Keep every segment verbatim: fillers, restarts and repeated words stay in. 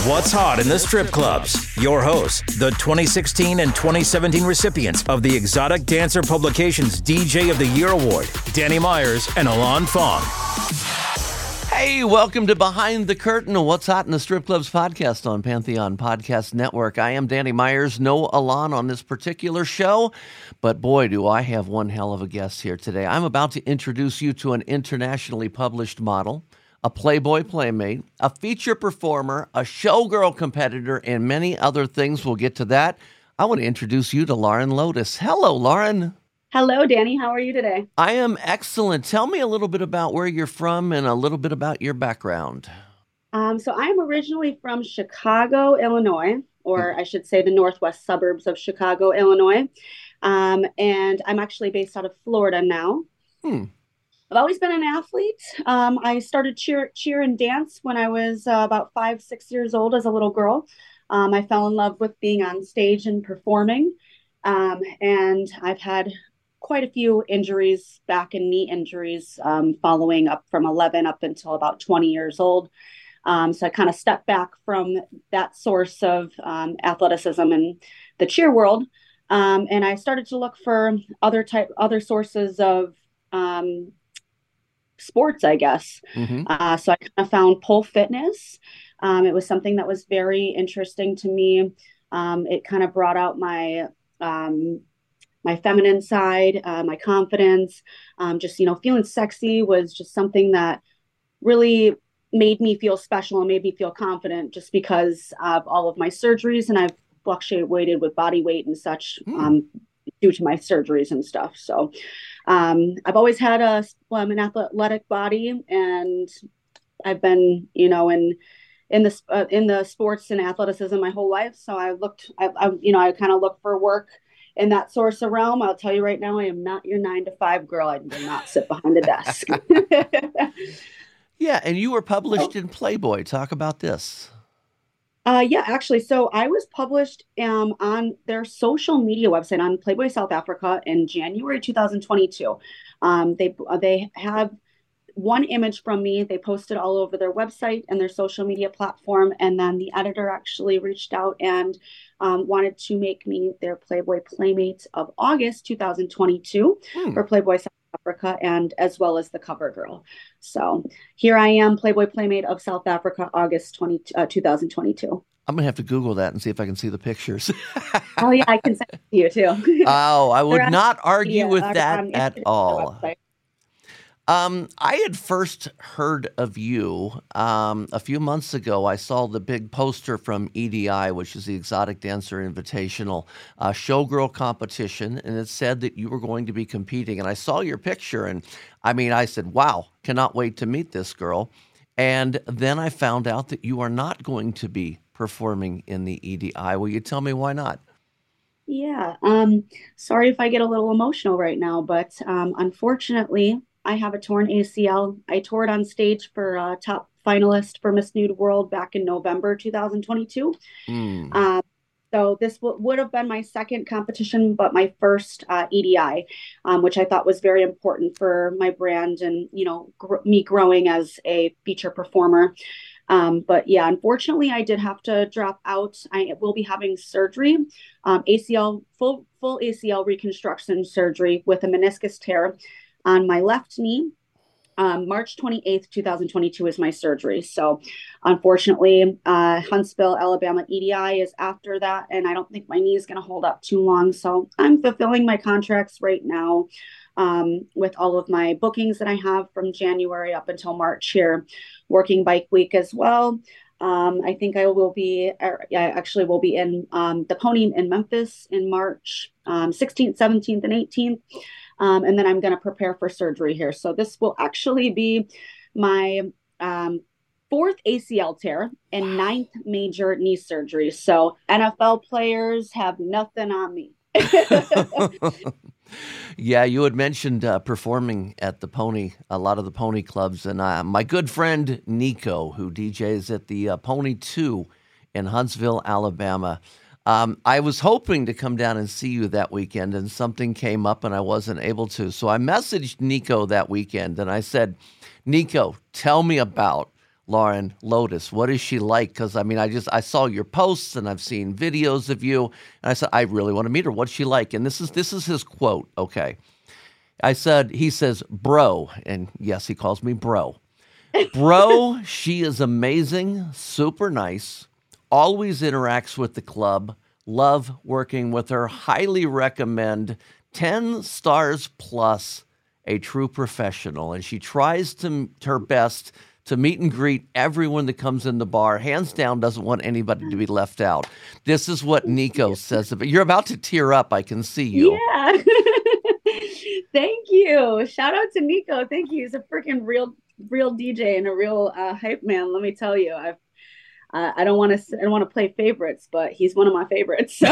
What's hot in the strip clubs? Your hosts, the twenty sixteen and twenty seventeen recipients of the Exotic Dancer Publications D J of the Year Award, Danny Myers and Alon Fong. Hey, welcome to Behind the Curtain, a What's Hot in the Strip Clubs podcast on Pantheon Podcast Network. I am Danny Myers, no Alon on this particular show, but boy, do I have one hell of a guest here today. I'm about to introduce you to an internationally published model, a Playboy Playmate, a feature performer, a showgirl competitor, and many other things. We'll get to that. I want to introduce you to Lauren Lotus. Hello, Lauren. Hello, Danny. How are you today? I am excellent. Tell me a little bit about where you're from and a little bit about your background. Um, so I'm originally from Chicago, Illinois, or I should say the northwest suburbs of Chicago, Illinois. Um, and I'm actually based out of Florida now. Hmm. I've always been an athlete. Um, I started cheer, cheer and dance when I was uh, about five, six years old as a little girl. Um, I fell in love with being on stage and performing. Um, and I've had quite a few injuries, back and knee injuries, um, following up from eleven up until about twenty years old. Um, so I kind of stepped back from that source of um, athleticism in the cheer world. Um, and I started to look for other type, other sources of um, sports, I guess. Mm-hmm. Uh, so I kind of found pole fitness. Um, it was something that was very interesting to me. Um, it kind of brought out my um, my feminine side, uh, my confidence, um, just, you know, feeling sexy was just something that really made me feel special and made me feel confident just because of all of my surgeries. And I've fluctuated with body weight and such Hmm. um, due to my surgeries and stuff. So um, I've always had a, well, I'm an athletic body, and I've been, you know, in in the uh, in the sports and athleticism my whole life. So I looked, I, I you know, I kind of look for work in that source of realm. I'll tell you right now, I am not your nine to five girl. I will not sit behind a desk. Yeah, and you were published in Playboy. Talk about this. Uh, yeah, actually, so I was published um, on their social media website on Playboy South Africa in January two thousand twenty-two. Um, they they have one image from me. They posted all over their website and their social media platform, and then the editor actually reached out and um, wanted to make me their Playboy Playmate of August two thousand twenty-two Hmm. for Playboy South Africa, and as well as the cover girl. So here I am, Playboy Playmate of South Africa, August twenty, uh, two thousand twenty-two. I'm going to have to Google that and see if I can see the pictures. Oh yeah, I can send it to you too. Oh, I would They're not argue Yeah, with on- that on at Instagram all. website. Um, I had first heard of you um, a few months ago. I saw the big poster from E D I, which is the Exotic Dancer Invitational uh, Showgirl Competition, and it said that you were going to be competing. And I saw your picture, and I mean, I said, wow, cannot wait to meet this girl. And then I found out that you are not going to be performing in the E D I. Will you tell me why not? Yeah. Um, sorry if I get a little emotional right now, but um, unfortunately, I have a torn A C L. I toured on stage for uh, top finalist for Miss Nude World back in November two thousand twenty-two. Hmm. Um, so this w- would have been my second competition, but my first uh, E D I, um, which I thought was very important for my brand and, you know, gr- me growing as a feature performer. Um, but yeah, unfortunately, I did have to drop out. I will be having surgery, um, A C L, full full A C L reconstruction surgery with a meniscus tear on my left knee. Um, March twenty-eighth, two thousand twenty-two is my surgery. So unfortunately, uh, Huntsville, Alabama E D I is after that. And I don't think my knee is going to hold up too long. So I'm fulfilling my contracts right now um, with all of my bookings that I have from January up until March here, working Bike Week as well. Um, I think I will be, er, I actually will be in um, the Pony in Memphis in March um, sixteenth, seventeenth, and eighteenth. Um, and then I'm going to prepare for surgery here. So this will actually be my um, fourth A C L tear and ninth major knee surgery. So N F L players have nothing on me. Yeah, you had mentioned uh, performing at the Pony, a lot of the Pony clubs, and uh, my good friend Nico, who D Js at the uh, Pony two in Huntsville, Alabama. Um, I was hoping to come down and see you that weekend, and something came up and I wasn't able to. So I messaged Nico that weekend and I said, Nico, tell me about Lauren Lotus. What is she like? Because I mean, I just I saw your posts and I've seen videos of you, and I said I really want to meet her. What's she like? And this is this is his quote. Okay, I said he says, "Bro," and yes, he calls me bro. Bro, she is amazing, super nice, always interacts with the club. Love working with her. Highly recommend. ten stars plus. A true professional, and she tries to her best to meet and greet everyone that comes in the bar. Hands down, doesn't want anybody to be left out. This is what Nico says about. You're about to tear up. I can see you. Yeah. Thank you. Shout out to Nico. Thank you. He's a freaking real, real D J and a real uh, hype man. Let me tell you, I've. Uh, I don't want to. I don't want to play favorites, but he's one of my favorites. So.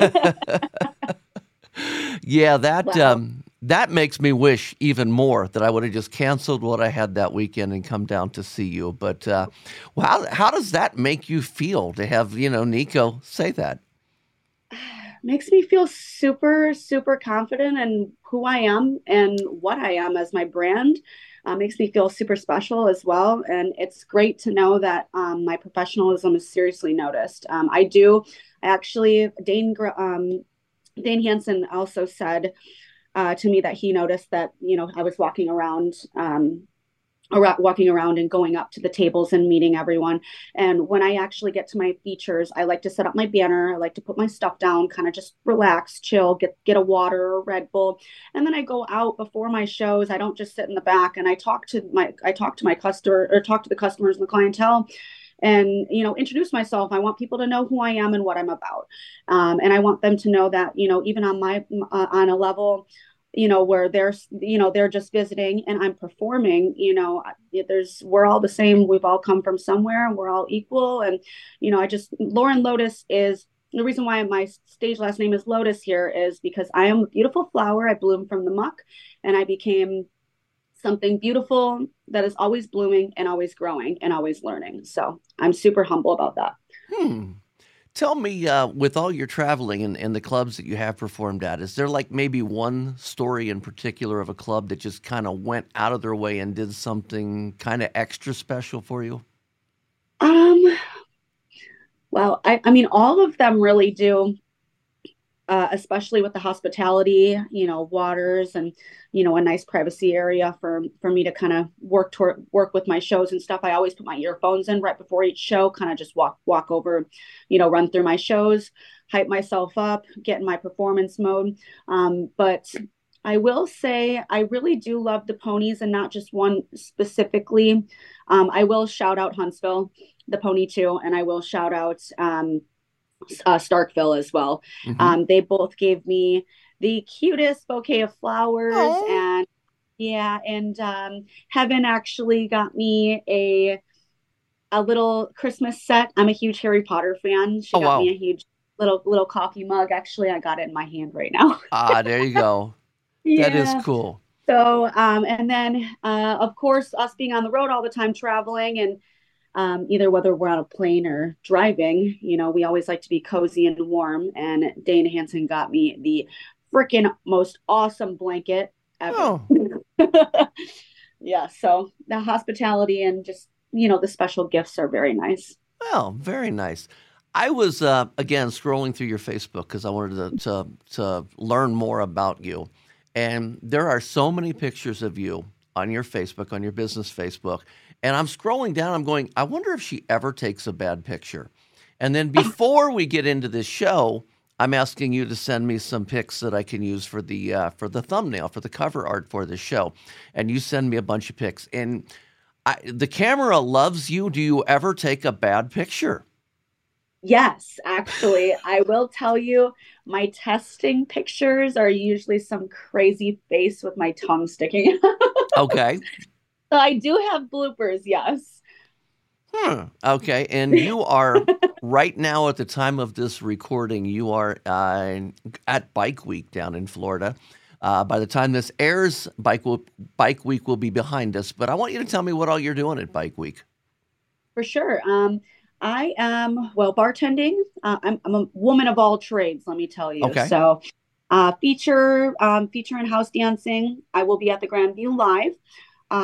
Yeah, that. Wow. Um, That makes me wish even more that I would have just canceled what I had that weekend and come down to see you. But uh, well, how, how does that make you feel to have, you know, Nico say that? Makes me feel super, super confident in who I am and what I am as my brand. Uh, makes me feel super special as well. And it's great to know that um, my professionalism is seriously noticed. Um, I do I actually, Dane, um, Dane Hansen also said, Uh, to me that he noticed that, you know, I was walking around, um, around, walking around and going up to the tables and meeting everyone. And when I actually get to my features, I like to set up my banner. I like to put my stuff down, kind of just relax, chill, get, get a water or a Red Bull. And then I go out before my shows. I don't just sit in the back, and I talk to my, I talk to my customer or talk to the customers and the clientele, and, you know, introduce myself. I want people to know who I am and what I'm about. Um, and I want them to know that, you know, even on my, uh, on a level, you know, where they're, you know, they're just visiting and I'm performing, you know, there's, we're all the same. We've all come from somewhere and we're all equal. And, you know, I just, Lauren Lotus is the reason why my stage last name is Lotus here is because I am a beautiful flower. I bloom from the muck, and I became something beautiful that is always blooming and always growing and always learning. So I'm super humble about that. Hmm. Tell me, uh, with all your traveling and, and the clubs that you have performed at, is there like maybe one story in particular of a club that just kind of went out of their way and did something kind of extra special for you? Um, well, I, I mean, all of them really do. Uh, especially with the hospitality, you know, waters and, you know, a nice privacy area for, for me to kind of work toward work with my shows and stuff. I always put my earphones in right before each show, kind of just walk, walk over, you know, run through my shows, hype myself up, get in my performance mode. Um, but I will say, I really do love the ponies, and not just one specifically. Um, I will shout out Huntsville, the pony too. And I will shout out, um, Uh, Starkville as well. Mm-hmm. Um, they both gave me the cutest bouquet of flowers. Aww. And yeah, and um, Heaven actually got me a a little Christmas set. I'm a huge Harry Potter fan. She Oh, got wow. me a huge little little coffee mug. Actually, I got it in my hand right now. Ah, there you go. Yeah. That is cool. So, um, and then uh, of course, us being on the road all the time, traveling, and Um, either whether we're on a plane or driving, you know, we always like to be cozy and warm. And Dane Hansen got me the freaking most awesome blanket ever. Oh. Yeah. So the hospitality and just, you know, the special gifts are very nice. Well, very nice. I was, uh, again, scrolling through your Facebook because I wanted to, to, to learn more about you. And there are so many pictures of you on your Facebook, on your business Facebook. And I'm scrolling down, I'm going, I wonder if she ever takes a bad picture. And then before we get into this show, I'm asking you to send me some pics that I can use for the uh, for the thumbnail, for the cover art for the show. And you send me a bunch of pics. And I, the camera loves you. Do you ever take a bad picture? Yes, actually, I will tell you, my testing pictures are usually some crazy face with my tongue sticking out. Okay. So I do have bloopers, yes. Hmm. Okay. And you are right now at the time of this recording, you are uh, at Bike Week down in Florida. Uh, by the time this airs, Bike, will, Bike Week will be behind us. But I want you to tell me what all you're doing at Bike Week. For sure. Um, I am, well, bartending. Uh, I'm, I'm a woman of all trades, let me tell you. Okay. So uh, feature, um, feature and house dancing. I will be at the Grand View Live. Um,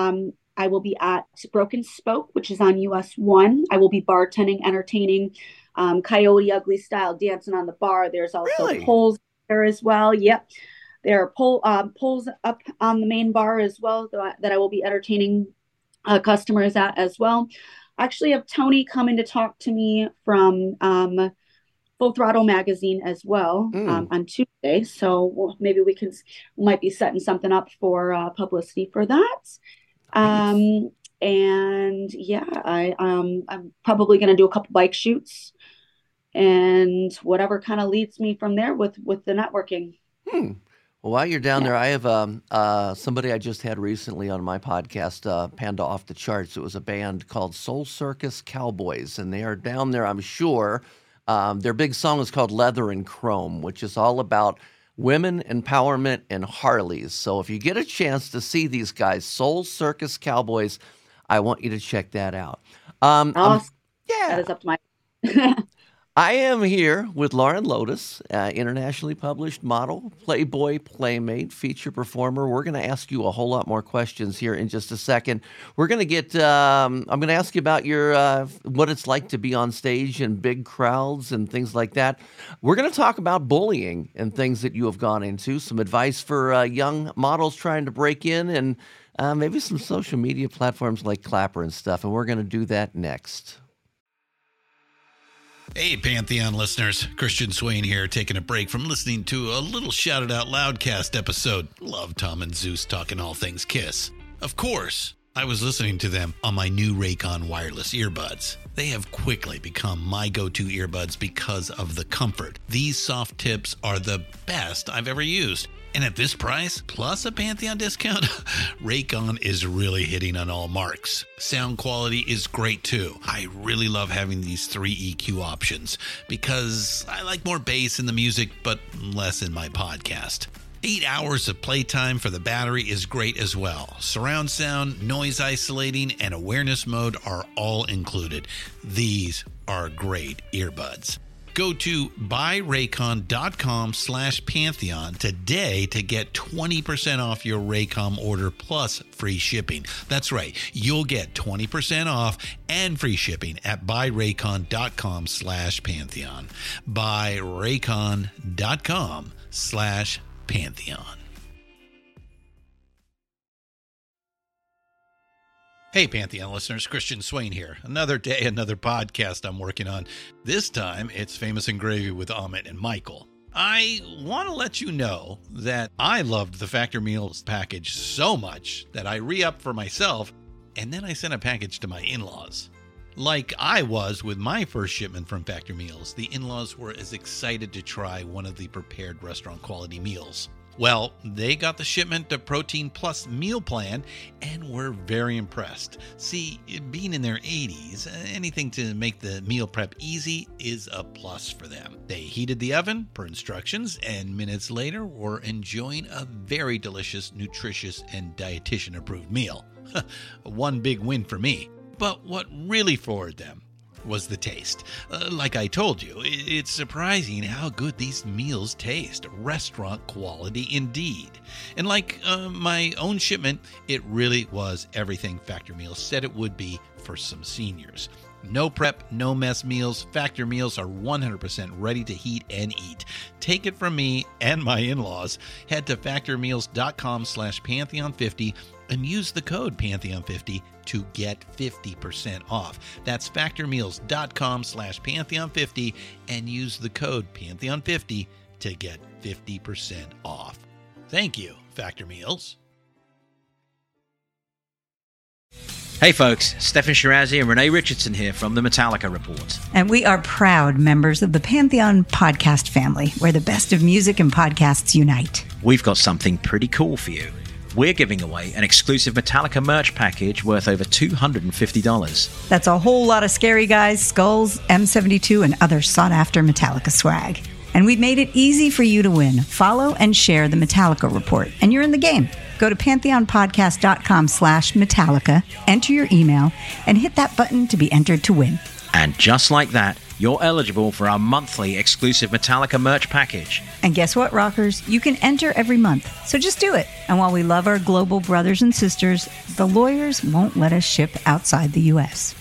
I will be at Broken Spoke, which is on U S one. I will be bartending, entertaining, um, Coyote Ugly style, dancing on the bar. There's also Really? poles there as well. Yep. There are pole, um, poles up on the main bar as well that I will be entertaining uh, customers at as well. I actually have Tony coming to talk to me from um, Full Throttle Magazine as well mm. um, on Tuesday. So we'll, maybe we can, we might be setting something up for uh, publicity for that. Nice. Um, and yeah, I, um, I'm probably going to do a couple bike shoots and whatever kind of leads me from there with, with the networking. Hmm. Well, while you're down yeah. there, I have um, uh, somebody I just had recently on my podcast, uh, Panda Off the Charts. It was a band called Soul Circus Cowboys, and they are down there, I'm sure. Um, their big song is called Leather and Chrome, which is all about women empowerment and Harleys. So if you get a chance to see these guys, Soul Circus Cowboys, I want you to check that out. Um, awesome. um, yeah. That is up to my... I am here with Lauren Lotus, uh, internationally published model, Playboy Playmate, feature performer. We're going to ask you a whole lot more questions here in just a second. We're going to get, um, I'm going to ask you about your, uh, what it's like to be on stage in big crowds and things like that. We're going to talk about bullying and things that you have gone into, some advice for uh, young models trying to break in, and uh, maybe some social media platforms like Clapper and stuff. And we're going to do that next. Hey, Pantheon listeners. Christian Swain here, taking a break from listening to a little Shout It Out Loudcast episode. Love Tom and Zeus talking all things Kiss. Of course, I was listening to them on my new Raycon wireless earbuds. They have quickly become my go-to earbuds because of the comfort. These soft tips are the best I've ever used. And at this price, plus a Pantheon discount, Raycon is really hitting on all marks. Sound quality is great too. I really love having these three E Q options because I like more bass in the music, but less in my podcast. Eight hours of playtime for the battery is great as well. Surround sound, noise isolating, and awareness mode are all included. These are great earbuds. Go to buyraycon.com slash Pantheon today to get twenty percent off your Raycom order plus free shipping. That's right. You'll get twenty percent off and free shipping at buyraycon.com slash Pantheon. buyraycon.com slash Pantheon. Hey, Pantheon listeners, Christian Swain here. Another day, another podcast I'm working on. This time, it's Famous and Gravy with Amit and Michael. I want to let you know that I loved the Factor Meals package so much that I re-upped for myself, and then I sent a package to my in-laws. Like I was with my first shipment from Factor Meals, the in-laws were as excited to try one of the prepared restaurant quality meals. Well, they got the shipment of Protein Plus meal plan and were very impressed. See, being in their eighties, anything to make the meal prep easy is a plus for them. They heated the oven per instructions and minutes later were enjoying a very delicious, nutritious, and dietitian-approved meal. One big win for me. But what really floored them was the taste. Uh, like I told you, it's surprising how good these meals taste. Restaurant quality indeed. And like uh, my own shipment, it really was everything Factor Meals said it would be for some seniors. No prep, no mess meals. Factor Meals are one hundred percent ready to heat and eat. Take it from me and my in-laws. Head to factormeals.com slash Pantheon fifty and use the code Pantheon fifty to get fifty percent off. That's factormeals.com slash Pantheon fifty and use the code Pantheon fifty to get fifty percent off. Thank you, Factor Meals. Hey folks, Stefan Shirazi and Renee Richardson here from the Metallica Report. And we are proud members of the Pantheon podcast family, where the best of music and podcasts unite. We've got something pretty cool for you. We're giving away an exclusive Metallica merch package worth over two hundred fifty dollars. That's a whole lot of Scary Guys, Skulls, M seventy-two, and other sought-after Metallica swag. And we've made it easy for you to win. Follow and share the Metallica Report, and you're in the game. Go to pantheonpodcast.com slash Metallica, enter your email, and hit that button to be entered to win. And just like that, you're eligible for our monthly exclusive Metallica merch package. And guess what, rockers? You can enter every month. So just do it. And while we love our global brothers and sisters, the lawyers won't let us ship outside the U S.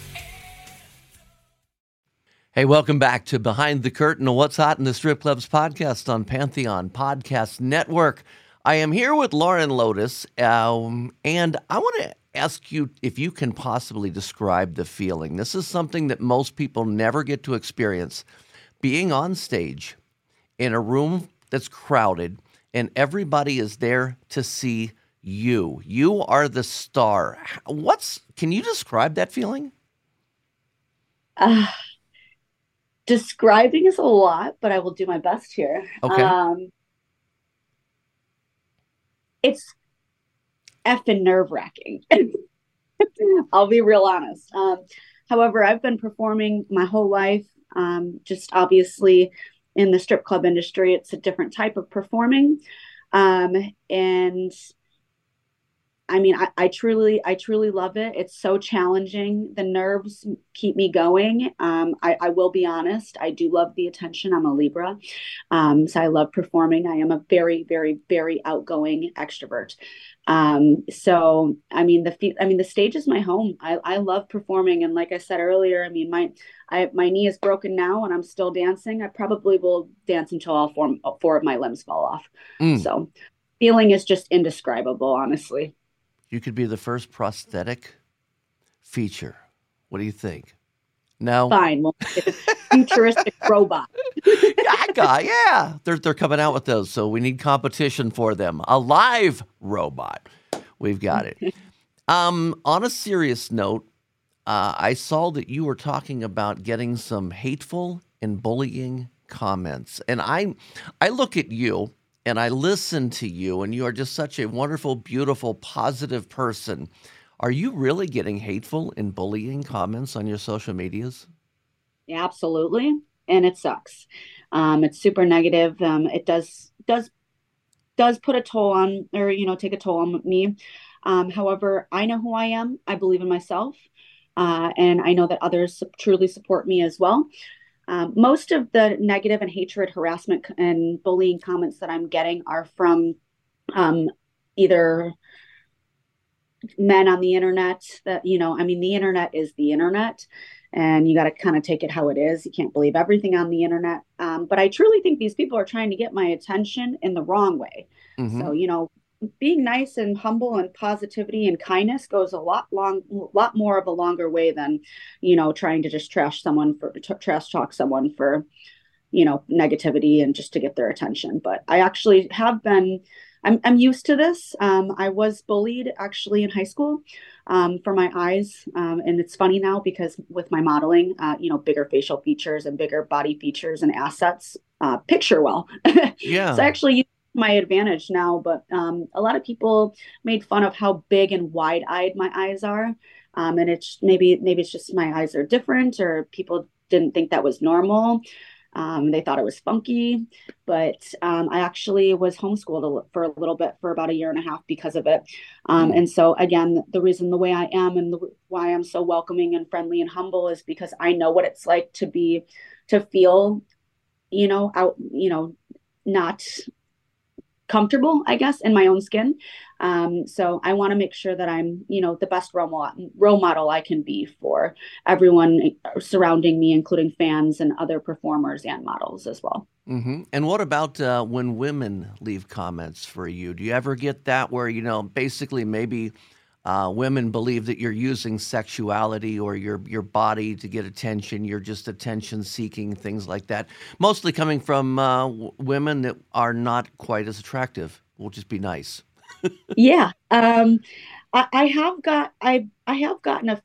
Hey, welcome back to Behind the Curtain, a What's Hot in the Strip Clubs podcast on Pantheon Podcast Network. I am here with Lauren Lotus, um, and I want to ask you if you can possibly describe the feeling. This is something that most people never get to experience. Being on stage in a room that's crowded and everybody is there to see you. You are the star. What's, can you describe that feeling? Uh, describing is a lot, but I will do my best here. Okay. Um, it's effing nerve-wracking. I'll be real honest. Um, however, I've been performing my whole life. Um, just obviously in the strip club industry, it's a different type of performing. Um, and I mean, I, I truly, I truly love it. It's so challenging. The nerves keep me going. Um, I, I will be honest. I do love the attention. I'm a Libra. Um, so I love performing. I am a very, very, very outgoing extrovert. Um, so, I mean, the, I mean, the stage is my home. I, I love performing. And like I said earlier, I mean, my, I, my knee is broken now and I'm still dancing. I probably will dance until all four, four of my limbs fall off. Mm. So feeling is just indescribable, honestly. You could be the first prosthetic feature. What do you think? No? Fine. Well, futuristic robot. Yeah, guy, yeah. They're, they're coming out with those, so we need competition for them. A live robot. We've got it. um, on a serious note, uh, I saw that you were talking about getting some hateful and bullying comments. And I, I look at you, and I listen to you, and you are just such a wonderful, beautiful, positive person. Are you really getting hateful and bullying comments on your social medias? Yeah, absolutely. And it sucks. Um, it's super negative. Um, it does does does put a toll on, or, you know, take a toll on me. Um, however, I know who I am. I believe in myself. Uh, and I know that others truly support me as well. Um, most of the negative and hatred, harassment, and bullying comments that I'm getting are from um, either men on the internet that, you know, I mean, the internet is the internet and you got to kind of take it how it is. You can't believe everything on the internet. Um, but I truly think these people are trying to get my attention in the wrong way. Mm-hmm. So, you know, being nice and humble and positivity and kindness goes a lot long, lot more of a longer way than, you know, trying to just trash someone for t- trash talk someone for, you know, negativity and just to get their attention. But I actually have been, I'm, I'm used to this. Um, I was bullied actually in high school um, for my eyes. Um, and it's funny now because with my modeling, uh, you know, bigger facial features and bigger body features and assets uh, picture well. Yeah. So I actually use my advantage now, but um, a lot of people made fun of how big and wide-eyed my eyes are. Um, and it's maybe, maybe it's just my eyes are different or people didn't think that was normal. Um, they thought it was funky, but um, I actually was homeschooled for a little bit for about a year and a half because of it. Um, and so again, the reason the way I am and the, why I'm so welcoming and friendly and humble is because I know what it's like to be, to feel, you know, out, you know, not comfortable, I guess, in my own skin. Um, so I want to make sure that I'm, you know, the best role model, role model I can be for everyone surrounding me, including fans and other performers and models as well. Mm-hmm. And what about uh, when women leave comments for you? Do you ever get that where, you know, basically maybe uh, women believe that you're using sexuality or your your body to get attention, you're just attention seeking, things like that, mostly coming from uh, w- women that are not quite as attractive? We'll just be nice. Yeah. Um, I, I have got, I, I have gotten a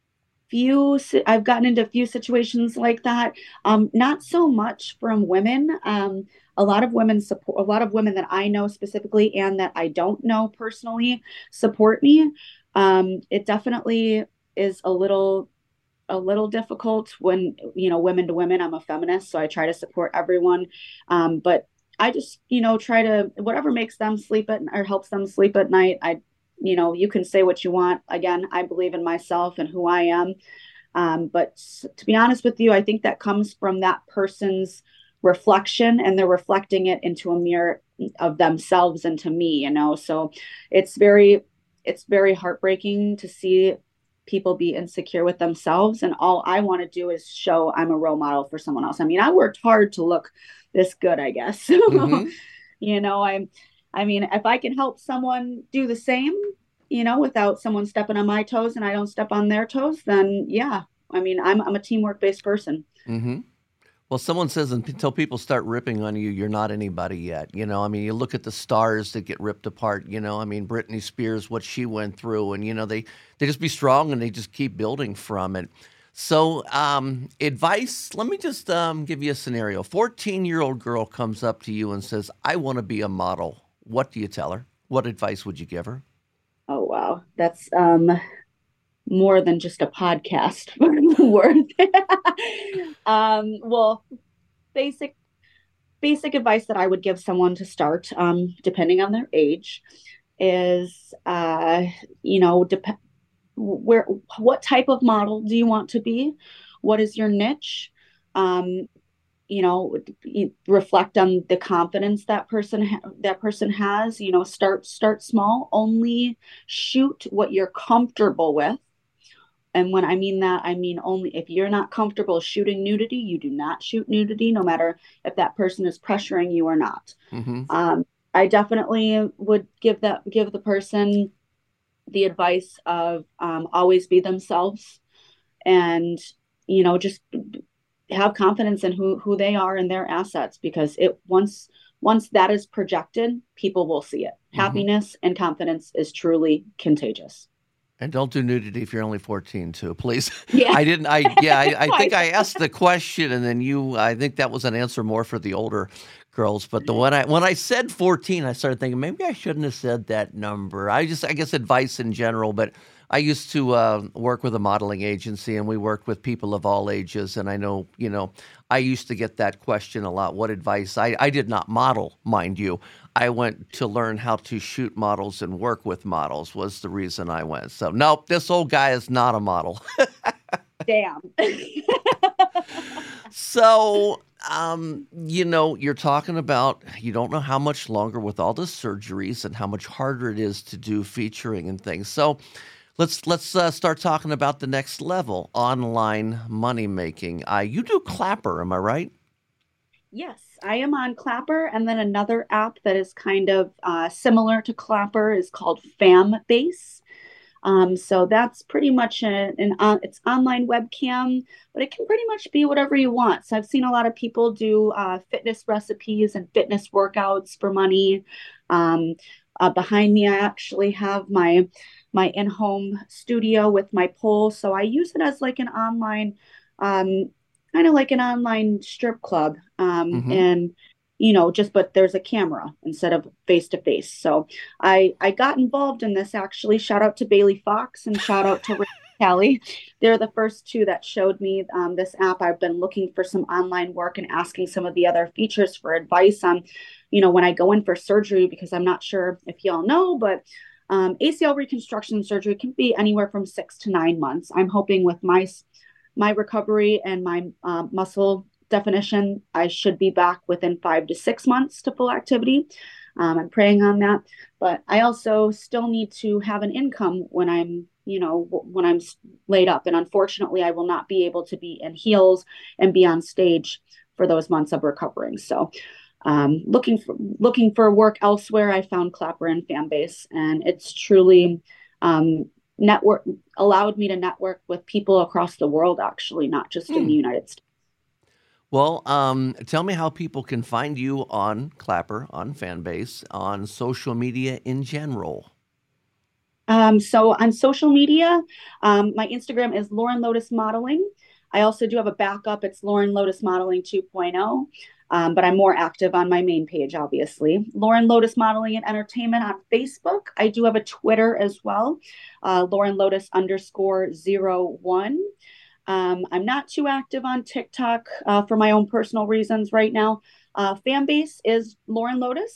few, I've gotten into a few situations like that. Um, not so much from women. Um, a lot of women support, a lot of women that I know specifically and that I don't know personally support me. Um, it definitely is a little, a little difficult when, you know, women to women. I'm a feminist, so I try to support everyone. Um, but I just, you know, try to, whatever makes them sleep at or helps them sleep at night. I, you know, you can say what you want. Again, I believe in myself and who I am. Um, but to be honest with you, I think that comes from that person's reflection, and they're reflecting it into a mirror of themselves and to me, you know. So it's very it's very heartbreaking to see people be insecure with themselves, and all I want to do is show I'm a role model for someone else. I mean, I worked hard to look this good, I guess. Mm-hmm. You know, I'm I mean, if I can help someone do the same, you know, without someone stepping on my toes and I don't step on their toes, then yeah, I mean, I'm I'm a teamwork based person. Mm-hmm. Well, someone says until people start ripping on you, you're not anybody yet. You know, I mean, you look at the stars that get ripped apart, you know, I mean, Britney Spears, what she went through, and, you know, they, they just be strong and they just keep building from it. So um, advice, let me just um, give you a scenario. fourteen-year-old girl comes up to you and says, I want to be a model. What do you tell her? What advice would you give her? Oh, wow. That's um, more than just a podcast worth. um, well, basic basic advice that I would give someone to start, um, depending on their age, is, uh, you know, dep- where what type of model do you want to be? What is your niche? Um, you know, reflect on the confidence that person ha- that person has. You know, start start small. Only shoot what you're comfortable with. And when I mean that, I mean only if you're not comfortable shooting nudity, you do not shoot nudity, no matter if that person is pressuring you or not. Mm-hmm. Um, I definitely would give that give the person the advice of um, always be themselves, and you know, just have confidence in who who they are and their assets, because it once once that is projected, people will see it. Mm-hmm. Happiness and confidence is truly contagious. And don't do nudity if you're only fourteen, too, please. Yeah. I didn't, I, yeah, I, I think I asked the question, and then you, I think that was an answer more for the older girls. But the when I, when I said fourteen, I started thinking maybe I shouldn't have said that number. I just, I guess advice in general, but I used to uh, work with a modeling agency, and we worked with people of all ages. And I know, you know, I used to get that question a lot. What advice? I, I did not model, mind you. I went to learn how to shoot models and work with models was the reason I went. So, nope, this old guy is not a model. Damn. So, um, you know, you're talking about you don't know how much longer with all the surgeries and how much harder it is to do featuring and things. So let's let's uh, start talking about the next level, online money making. Uh, you do Clapper, am I right? Yes, I am on Clapper, and then another app that is kind of uh, similar to Clapper is called Fambase. Um, so that's pretty much an, an uh, it's online webcam, but it can pretty much be whatever you want. So I've seen a lot of people do uh, fitness recipes and fitness workouts for money. Um, uh, behind me, I actually have my my in-home studio with my pole, so I use it as like an online. Um, kind of like an online strip club. Um, mm-hmm. And, you know, just, but there's a camera instead of face to face. So I, I got involved in this actually. Shout out to Bailey Fox and shout out to Rick Kelly. They're the first two that showed me um, this app. I've been looking for some online work and asking some of the other features for advice on, you know, when I go in for surgery, because I'm not sure if y'all know, but um, A C L reconstruction surgery can be anywhere from six to nine months. I'm hoping with my my recovery and my uh, muscle definition, I should be back within five to six months to full activity. Um, I'm praying on that, but I also still need to have an income when I'm, you know, when I'm laid up. And unfortunately, I will not be able to be in heels and be on stage for those months of recovering. So um, looking for, looking for work elsewhere, I found Clapper and Fambase, and it's truly, um, network allowed me to network with people across the world, actually, not just mm. in the United States. Well, um, tell me how people can find you on Clapper, on Fambase, on social media in general. Um, so on social media, um, my Instagram is Lauren Lotus Modeling. I also do have a backup. It's Lauren Lotus Modeling two point oh. Um, but I'm more active on my main page, obviously. Lauren Lotus Modeling and Entertainment on Facebook. I do have a Twitter as well, uh, Lauren Lotus underscore zero one. Um, I'm not too active on TikTok uh, for my own personal reasons right now. Uh, Fambase is Lauren Lotus.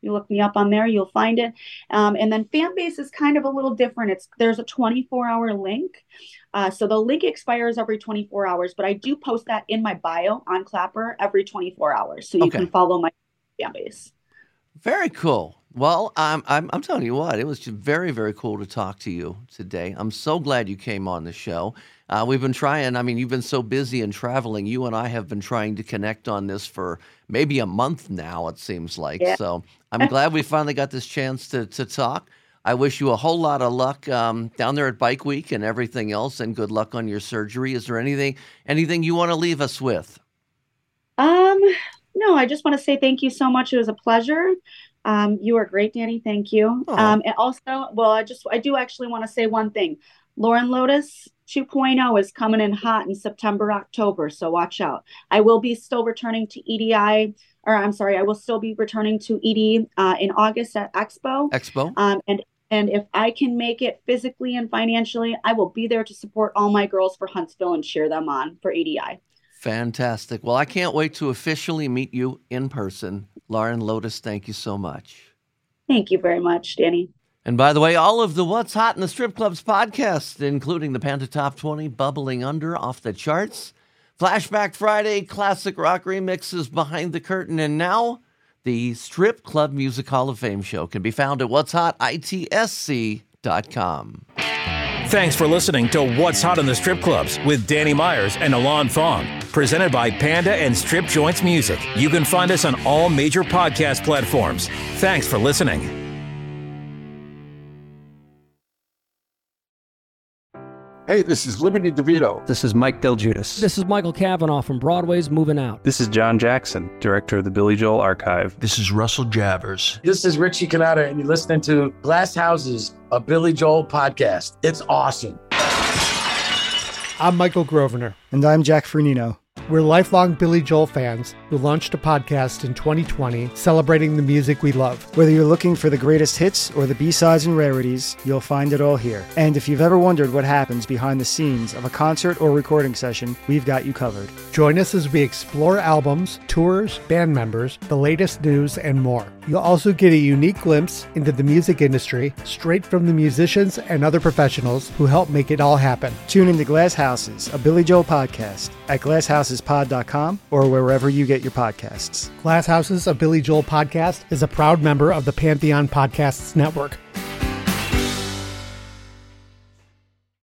You look me up on there, you'll find it. Um, and then Fanbase is kind of a little different. It's there's a twenty-four hour link. Uh, so the link expires every twenty-four hours, but I do post that in my bio on Clapper every twenty-four hours. So you Okay. can follow my Fanbase. Very cool. Well, I'm, I'm I'm telling you what, it was just very, very cool to talk to you today. I'm so glad you came on the show. Uh, we've been trying, I mean, you've been so busy and traveling. You and I have been trying to connect on this for maybe a month now, it seems like. Yeah. So I'm glad we finally got this chance to, to talk. I wish you a whole lot of luck um, down there at Bike Week and everything else, and good luck on your surgery. Is there anything anything you want to leave us with? Um, no, I just want to say thank you so much. It was a pleasure. Um, you are great, Danny. Thank you. Oh. Um, and also, well, I just, I do actually want to say one thing. Lauren Lotus two point oh is coming in hot in September, October. So watch out. I will be still returning to E D I, or I'm sorry, I will still be returning to E D uh, in August at Expo. Expo? Um, and And if I can make it physically and financially, I will be there to support all my girls for Huntsville and cheer them on for E D I. Fantastic. Well, I can't wait to officially meet you in person. Lauren Lotus, thank you so much. Thank you very much, Danny. And by the way, all of the What's Hot in the Strip Clubs podcast, including the Panda Top twenty, Bubbling Under, Off the Charts, Flashback Friday, Classic Rock Remixes, Behind the Curtain, and now the Strip Club Music Hall of Fame show can be found at what's hot I T S C dot com. Thanks for listening to What's Hot in the Strip Clubs with Danny Myers and Alon Fong. Presented by Panda and Strip Joints Music. You can find us on all major podcast platforms. Thanks for listening. Hey, this is Liberty DeVito. This is Mike Del Giudice. This is Michael Cavanaugh from Broadway's Moving Out. This is John Jackson, director of the Billy Joel Archive. This is Russell Javers. This is Richie Canada, and you're listening to Glass Houses, a Billy Joel podcast. It's awesome. I'm Michael Grosvenor. And I'm Jack Fernino. We're lifelong Billy Joel fans who launched a podcast in twenty twenty celebrating the music we love. Whether you're looking for the greatest hits or the B-sides and rarities, you'll find it all here. And if you've ever wondered what happens behind the scenes of a concert or recording session, we've got you covered. Join us as we explore albums, tours, band members, the latest news, and more. You'll also get a unique glimpse into the music industry straight from the musicians and other professionals who help make it all happen. Tune into Glass Houses, a Billy Joel podcast at glass houses pod dot com or wherever you get your podcasts. Glass Houses, a Billy Joel podcast is a proud member of the Pantheon Podcasts Network.